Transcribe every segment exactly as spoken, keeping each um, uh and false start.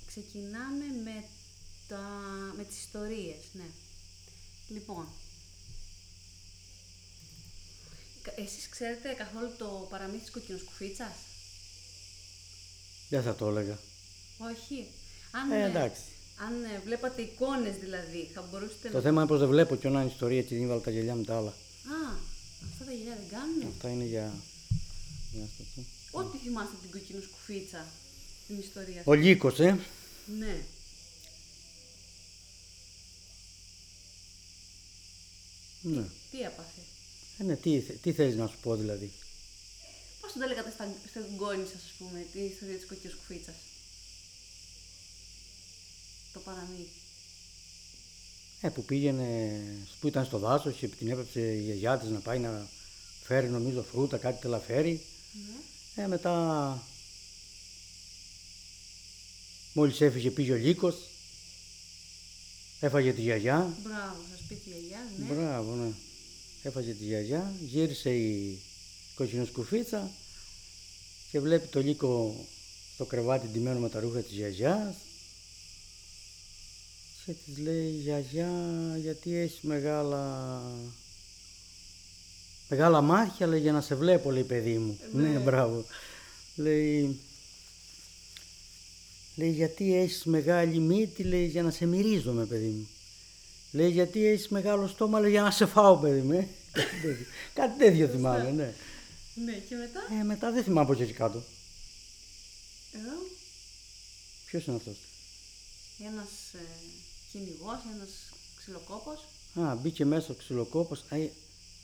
ξεκινάμε με, τα, με τις ιστορίες, ναι. Λοιπόν, εσείς ξέρετε καθόλου το παραμύθι της κοκκινοσκουφίτσας? Δεν θα το έλεγα. Όχι. Αν, Ε, εντάξει. αν ε, βλέπατε εικόνες δηλαδή, θα μπορούσατε Το να... θέμα είναι πως δεν βλέπω κι όταν είναι ιστορία και δεν βάλω τα γυαλιά με τα άλλα. Α, αυτά τα γυαλιά δεν κάνουνε. Αυτά είναι για... για αυτό το... Ό,τι θυμάστε την κοκκινοσκουφίτσα, την ιστορία. Ο Λύκος, ε. Ναι. Ναι. Τι έπαθε? Ε, ναι, τι, τι θέλεις να σου πω δηλαδή. Πώς το λέγατε στα, στα εγγόνι σας, ας πούμε, την ιστορία της κοκκινοσκουφίτσας? Το παραμύθι. Ε, που πήγαινε, που ήταν στο δάσος και την έπαιξε η γιαγιά της να πάει να φέρει νομίζω φρούτα, κάτι τέλα φέρει. Ναι. Ε, μετά μόλις έφυγε πήγε ο Λύκος, έφαγε τη γιαγιά. Μπράβο, σας πει τη γιαγιά, ναι. Μπράβο, ναι. Έφαγε τη γιαγιά, γύρισε η κοκκινοσκουφίτσα και βλέπει το Λύκο στο κρεβάτι ντυμένο με τα ρούχα της γιαγιάς. Και της λέει, γιαγιά, γιατί έχεις μεγάλα μεγάλα μάτια, λέει, για να σε βλέπω, λέει, παιδί μου. Ε, ναι, μπράβο. Λέει, λέει, γιατί έχεις μεγάλη μύτη, λέει, για να σε μυρίζομαι, παιδί μου. Λέει, γιατί έχεις μεγάλο στόμα, λέει, για να σε φάω, παιδί μου. Ε. Κάτι τέτοιο θυμάμαι, ναι. Ναι, και μετά? Ε, μετά δεν θυμάμαι πώς έτσι κάτω. Εδώ. Ποιος είναι αυτός? Ένας ε, κυνηγός, ένας ξυλοκόπος. Α, μπήκε μέσα ο ξυλοκόπος. Α, ε...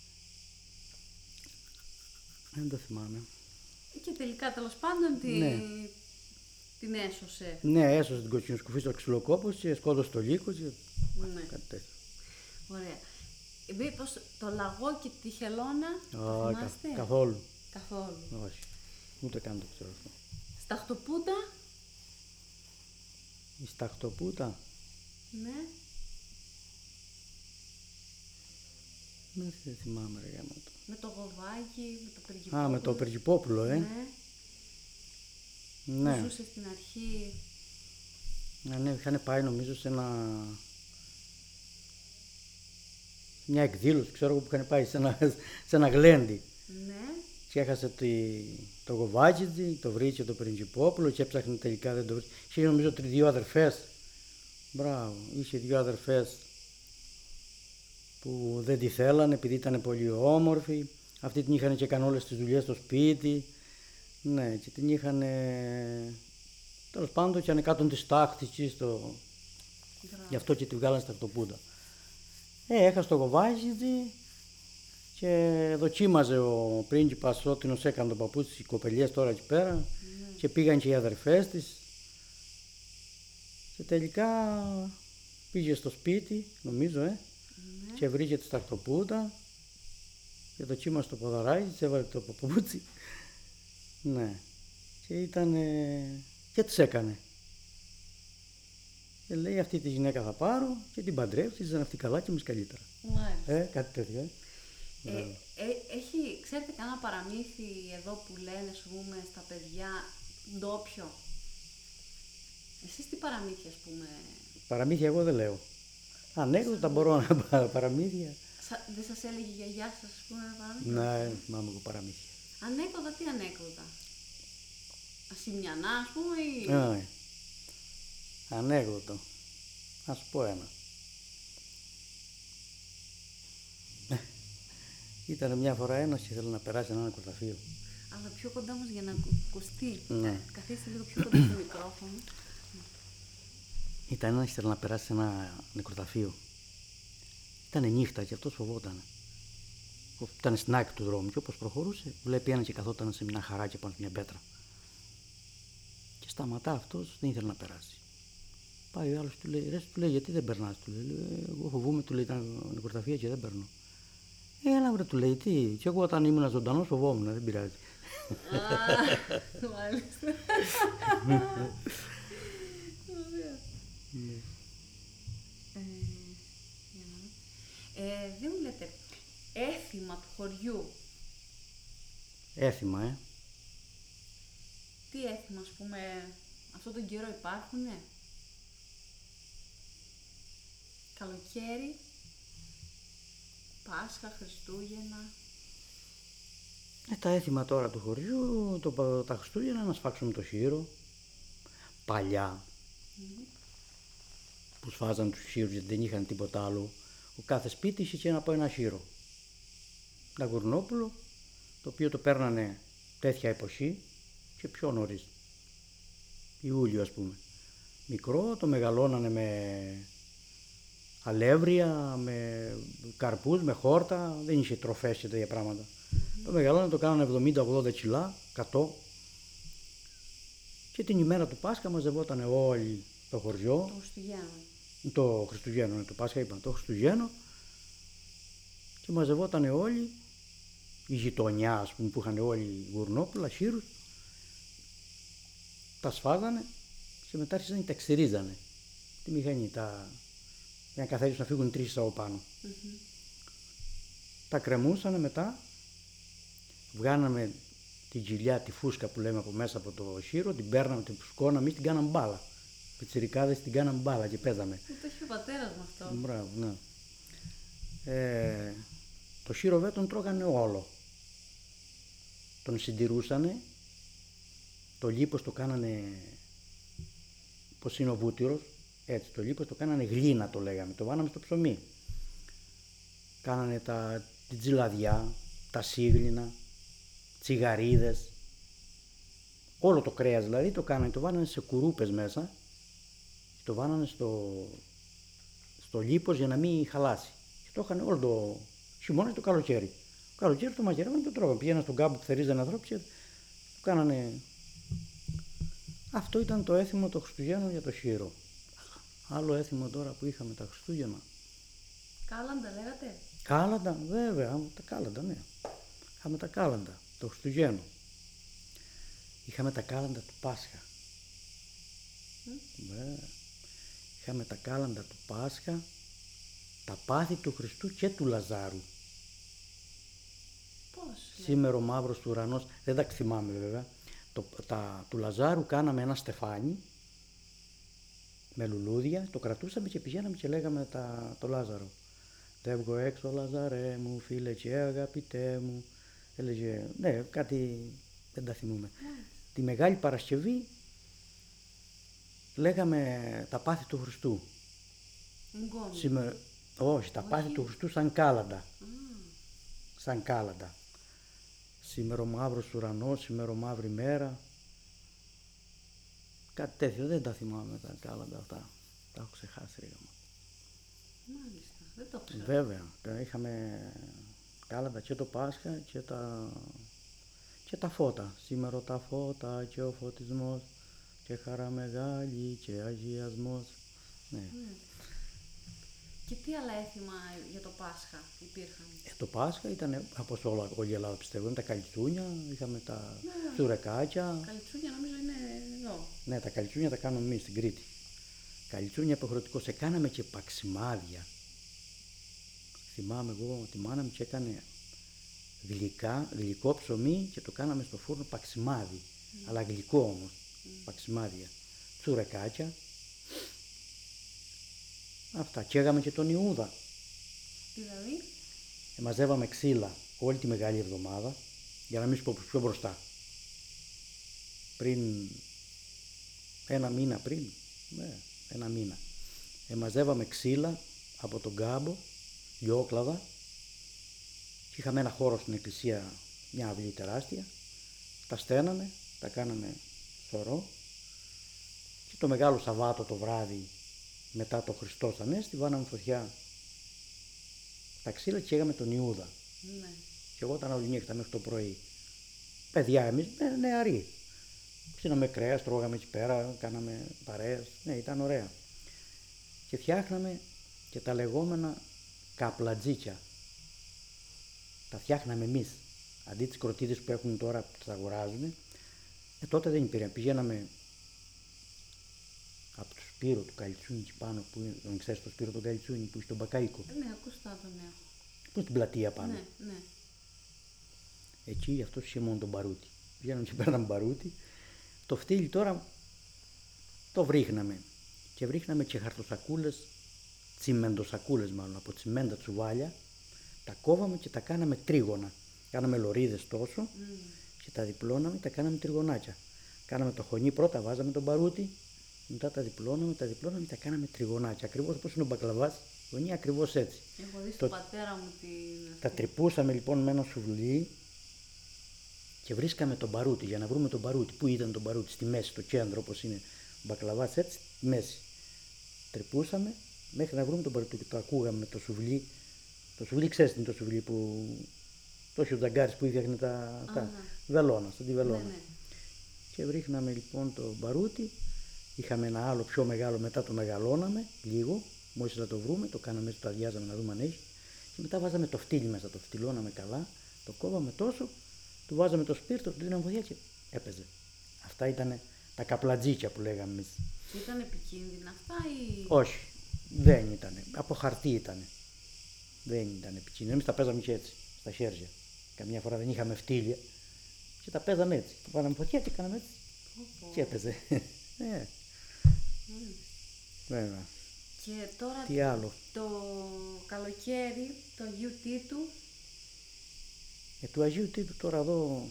δεν το θυμάμαι. Και τελικά, τέλος πάντων, τη... ναι. την έσωσε. Ναι, έσωσε την κοκκινοσκουφίτσα ο ξυλοκόπος και σκότωσε το Λύκο και... Ναι. Κάτι τέτοιο. Ωραία. Μήπως το λαγό και τη χελώνα, Α, το θυμάστε? Κα, καθόλου. Καθόλου. Όχι. Ούτε καν το ξέρω αυτό. Σταχτοπούτα. Η σταχτοπούτα. Ναι. Ναι, δεν θυμάμαι, ρε γάμο. Με το γοβάκι, με το Περγυπόπουλο. Α, με το Περγυπόπουλο, ε. Ναι. Ναι. Που ζούσε στην αρχή. Ναι, ναι, είχαν πάει νομίζω σε ένα... μια εκδήλωση, ξέρω εγώ, που είχαν πάει σε ένα, σε ένα γλέντι. Ναι. Και έχασε τη... το γοβάκι, το βρήκε το Περγυπόπουλο και έψαχνε τελικά, δεν το βρήκε. Είχε νομίζω δύο αδερφές. Μπράβο, είχε δύο αδερφές που δεν τη θέλανε επειδή ήταν πολύ όμορφη. Αυτοί την είχαν και κάνουν όλες τις δουλειές στο σπίτι. Ναι, και την είχαν... τέλος πάντων και ανεκάτον της τάχτης στο... γι' αυτό και τη βγάλανε σταχτοπούτα. Ε, έχασε το γοβάζιδι και δοκίμαζε ο πρίγκιπας ό,τι νος έκανε τον παππούς της, οι κοπελιές τώρα εκεί πέρα. Ναι. Και πήγαν και οι αδερφές της. Και τελικά πήγε στο σπίτι, νομίζω, ε, ναι. Και βρήκε τη σταχτοπούτα και δοκίμασε το ποδαράκι της, έβαλε το παπούτσι. Ναι. Και ήταν... και τις έκανε. Και λέει, αυτή τη γυναίκα θα πάρω και την παντρεύω, τη ζητάνε αυτή καλά και εμείς καλύτερα. Μάλιστα. Ε, κάτι τέτοιο, ε. Ε, ε, έχει, ξέρετε κανένα παραμύθι εδώ που λένε, ας πούμε, στα παιδιά ντόπιο? Εσείς τι παραμύθια, ας πούμε? Παραμύθια εγώ δεν λέω. Ανέκδοτα μπορώ να πάρω, παραμύθια. Σα, δεν σας έλεγε η γιαγιά σας, ας πούμε, παραμύθια? Ναι, θυμάμαι εγώ παραμύθια. Ανέκδοτα, τι ανέκδοτα? Ασημιανά, ας πούμε, ή... Ναι. Ανέκδοτο. Να σου πω ένα. Ήταν μια φορά ένας και ήθελε να περάσει ένα νεκροταφείο. Αλλά πιο κοντά μας για να ακουστεί. Ναι. Καθίστε λίγο πιο κοντά στο μικρόφωνο. Ήταν ένας και ήθελε να περάσει ένα νεκροταφείο. Ήτανε νύχτα και αυτός φοβόταν. Ήταν στην άκρη του δρόμου και όπως προχωρούσε, βλέπει ένα και καθόταν σε μια χαράκια πάνω σε μια πέτρα. Και σταματά αυτός, δεν ήθελε να περάσει. Πάει ο άλλος, του λέει, ρε, του λέει, γιατί δεν περνάς? Του λέει, εγώ φοβούμαι, του λέει, ήταν νεκροταφείο και δεν περνώ. Έλα, βρε, του λέει, τι, και εγώ όταν ήμουν ζωντανός φοβόμουν, δεν πειράζει. Α, μάλιστα. Ωραία. Δεν μου λέτε, έθιμα του χωριού. Έθιμα, ε. Τι έθιμα, ας πούμε, αυτόν τον καιρό υπάρχουνε? Καλοκαίρι, Πάσχα, Χριστούγεννα. Ε, τα έθιμα τώρα του χωριού, το, τα Χριστούγεννα, να σφάξουμε το χείρο. Παλιά, mm. που σφάζαν τους χείρους γιατί δεν είχαν τίποτα άλλο. Ο κάθε σπίτι είχε να πάει ένα χείρο. Ένα γουρνόπουλο, το οποίο το παίρνανε τέτοια εποχή και πιο νωρίς. Ιούλιο ας πούμε. Μικρό, το μεγαλώνανε με αλεύρια, με καρπούς, με χόρτα, δεν είχε τροφές και τέτοια πράγματα. Mm-hmm. Το μεγαλώνανε, το κάνανε εβδομήντα ογδόντα κιλά, εκατό. Και την ημέρα του Πάσχα μαζευόταν όλοι το χωριό. Το Χριστουγέννο. Το Χριστουγέννο, το Πάσχα είπαν, το Χριστουγέννο. Και μαζευόταν όλοι, η γειτονιά ας πούμε που είχαν όλοι γουρνόπουλα, χείρους. Τα σφάζανε και μετά άρχισαν και τα ξυρίζανε. Τη μηχανή, τα... για να καθαρίσουν να φύγουν τρεις από πάνω. Mm-hmm. Τα κρεμούσανε μετά, βγάναμε την κοιλιά, τη φούσκα που λέμε από μέσα από το χείρο, την παίρναμε, την φουσκώναμε, εμείς την κάναμε μπάλα. Πιτσιρικάδες την κάναμε μπάλα και παίζαμε. Το είχε ο πατέρας μου αυτό. Μπράβο, ναι. Ε, το χείρο βέβαια τον τρώγανε όλο. Τον συντηρούσανε, το λίπος το κάνανε, πως είναι ο βούτυρος, έτσι, το λίπος το κάνανε γλίνα το λέγαμε, το βάναμε στο ψωμί. Κάνανε τα, την τζιλαδιά, τα σίγλινα, τσιγαρίδες, όλο το κρέας δηλαδή το κάνανε, το βάνανε σε κουρούπες μέσα, το βάνανε στο, στο λίπος για να μην χαλάσει. Και το είχαν όλο το χειμώνα και το καλοκαίρι. Το καλοκαίρι το μαγειρεύανε και το τρώγανε. Πήγαιναν στον κάμπο που θερίζανε ανθρώπους και το κάνανε. Αυτό ήταν το έθιμο των Χριστουγέννων για το χείρο. Άλλο έθιμο τώρα που είχαμε τα Χριστούγεννα. Κάλαντα λέγατε. Κάλαντα, βέβαια, τα κάλαντα, ναι. Είχαμε τα κάλαντα, το Χριστουγέννο. Είχαμε τα κάλαντα του Πάσχα. Mm. Είχαμε τα κάλαντα του Πάσχα, τα πάθη του Χριστού και του Λαζάρου. Πώς? Σήμερα ο μαύρος του ουρανός, δεν τα θυμάμαι βέβαια. Το, τα, του Λαζάρου κάναμε ένα στεφάνι με λουλούδια, το κρατούσαμε και πηγαίναμε και λέγαμε τα, το Λάζαρο. Φεύγω έξω Λαζαρέ μου, φίλε και αγαπητέ μου. Έλεγε, ναι, κάτι δεν τα θυμούμε. Mm. Τη Μεγάλη Παρασκευή λέγαμε τα πάθη του Χριστού. Σήμερα, όχι, τα όχι. Πάθη του Χριστού σαν κάλαντα. Mm. Σαν κάλαντα. Σήμερα ο μαύρος ουρανός, σήμερα μαύρη μέρα. Κάτι τέτοιο, δεν τα θυμάμαι τα κάλαντα αυτά. Τα έχω ξεχάσει ρε. Μάλιστα, δεν το ξέρω. Βέβαια, είχαμε κάλαντα και το Πάσχα και τα, και τα φώτα. Σήμερα τα φώτα και ο φωτισμός και χαρά μεγάλη και αγιασμός. Ναι. Mm. Και τι άλλα έθιμα για το Πάσχα υπήρχαν? Ε, το Πάσχα ήταν, όπως όλα, όλη η Ελλάδα πιστεύω, τα καλτσούνια, είχαμε τα ναι, σουρεκάκια. Καλτσούνια νομίζω είναι εδώ. Ναι, τα καλτσούνια τα κάνουμε εμείς στην Κρήτη. Καλτσούνια υποχρεωτικώς. Έκαναμε και παξιμάδια. Θυμάμαι εγώ ότι η μάνα μου και έκανε γλυκά, γλυκό ψωμί και το κάναμε στο φούρνο παξιμάδι. Mm. Αλλά γλυκό όμως, mm. παξιμάδια. Τσουρεκάκια. Αυτά. Καίγαμε και τον Ιούδα. Δηλαδή? Ε, μαζεύαμε ξύλα όλη τη Μεγάλη Εβδομάδα, για να μην σου πω πιο μπροστά. Πριν ένα μήνα πριν, ναι, ένα μήνα. Ε, μαζεύαμε ξύλα από τον κάμπο, λιόκλαδα, και είχαμε ένα χώρο στην εκκλησία, μια αυλή τεράστια, τα στέναμε, τα κάναμε σωρό και το Μεγάλο Σαββάτο το βράδυ μετά το Χριστός Ανέστη βάναμε φωτιά τα ξύλα και έγαμε τον Ιούδα. Ναι. Και εγώ ήταν όλη νύχτα μέχρι το πρωί. Παιδιά εμείς, ναι, νεαροί. Ψήναμε κρέας, τρώγαμε εκεί πέρα, κάναμε παρέες, ναι, ήταν ωραία. Και φτιάχναμε και τα λεγόμενα καπλατζίκια. Τα φτιάχναμε εμείς. Αντί τις κροτίδες που έχουν τώρα που τις αγοράζουν, ε, τότε δεν υπήρχε. Πηγαίναμε από το Σπύρο του Καλιτσούνη εκεί πάνω, που είναι, τον ξέρεις το Σπύρο του Καλιτσούνη που είναι στον Μπακαΐκο. Ναι, ακούστα τον έχω. Που είναι στην πλατεία πάνω. Ναι, ναι. Εκεί αυτό είχε μόνο τον μπαρούτι. Πηγαίναμε και παίρναμε μπαρούτι. Το φτύλι τώρα το βρίχναμε. Και βρίχναμε και χαρτοσακούλες τσιμεντοσακούλες μάλλον, από τσιμέντα τσουβάλια, τα κόβαμε και τα κάναμε τρίγωνα. Κάναμε λωρίδες τόσο mm. και τα διπλώναμε, τα κάναμε τριγωνάκια. Κάναμε το χωνί πρώτα, βάζαμε τον παρούτι, μετά τα διπλώναμε, τα διπλώναμε και τα κάναμε τριγωνάκια. Ακριβώς όπως είναι ο μπακλαβάς, χωνί ακριβώς έτσι. Έχω δει στον το... πατέρα μου την... Τα τρυπούσαμε λοιπόν με ένα σουβλί και βρίσκαμε τον παρούτι για να βρούμε τον παρούτι. Πού ήταν τον παρούτι, στη μέση, στο κέντρο όπως είναι ο μπακλαβάς, έτσι, στη μέση. Τρυπούσαμε μέχρι να βρούμε τον παρούτι και το ακούγαμε με το σουβλί. Το σουβλί, ξέρεις τι είναι το σουβλί που. Το έχει ο Τζαγκάρης που φτιάχνει τα, τα βελόνα, στον τη βελόνα. Ναι, ναι. Και βρίχναμε λοιπόν το μπαρούτι, είχαμε ένα άλλο πιο μεγάλο, μετά το μεγαλώναμε λίγο, μόλις να το βρούμε, το κάναμε έτσι, το αδειάζαμε να δούμε αν έχει. Και μετά βάζαμε το φτύλι μέσα, το φτυλώναμε καλά, το κόβαμε τόσο, του βάζαμε το σπίρτο, του δίναμε βοήθεια και έπαιζε. Αυτά ήταν τα καπλατζίκια που λέγαμε εμείς. Ήταν επικίνδυνα αυτά ή. Όχι, δεν ήταν. Από χαρτί ήταν. Δεν ήταν επικίνδυνα. Εμείς τα παίζαμε και έτσι, στα χέρια. Καμιά φορά δεν είχαμε φτύλια και τα παίζαμε έτσι. Το βάλαμε φωτιά και κάναμε έτσι. Oh, oh. Και έπαιζε. ε. mm. Βέβαια. Και τώρα τι άλλο. Το καλοκαίρι, το Αγίου Τίτου. Ε, του Αγίου Τίτου τώρα εδώ.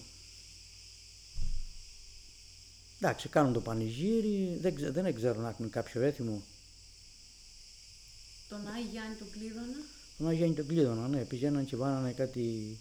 Εντάξει, κάνουν το πανηγύρι. Δεν, ξε, δεν ξέρω να έχουν κάποιο έθιμο. Τον Άγιο Γιάννη τον Κλείδωνα. Τον Άγιο Γιάννη τον Κλείδωνα, ναι. Πηγαίναν και βάνανε κάτι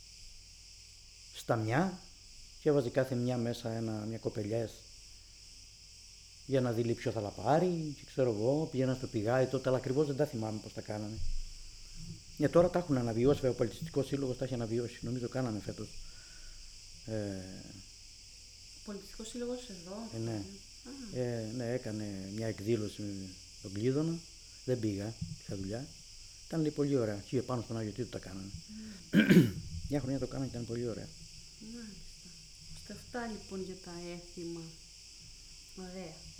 σταμιά και έβαζε κάθε μια μέσα ένα, μια κοπελιές για να δει ποιο θα la πάρει και ξέρω εγώ, πήγαιναν στο πηγάδι τότε, αλλά ακριβώς δεν τα θυμάμαι πώς τα κάνανε. Για τώρα τα έχουν αναβιώσει, βέβαια ο Πολιτιστικός Σύλλογος τα έχει αναβιώσει, νομίζω κάνανε φέτος. Ε, ο Πολιτιστικός Σύλλογος εδώ. Ε, ναι. Ah. Ε, ναι, έκανε μια εκδήλωση με τον Κλείδωνα, δεν πήγα, είχα δουλειά. Ήταν λέει, πολύ ωραία, και πάνω στον Άγιο Τίτου τα κάνανε. Mm. Μια χρονιά το κάνανε και ήταν πολύ ωραία. Μάλιστα. Ώστε αυτά λοιπόν για τα έθιμα. Ωραία.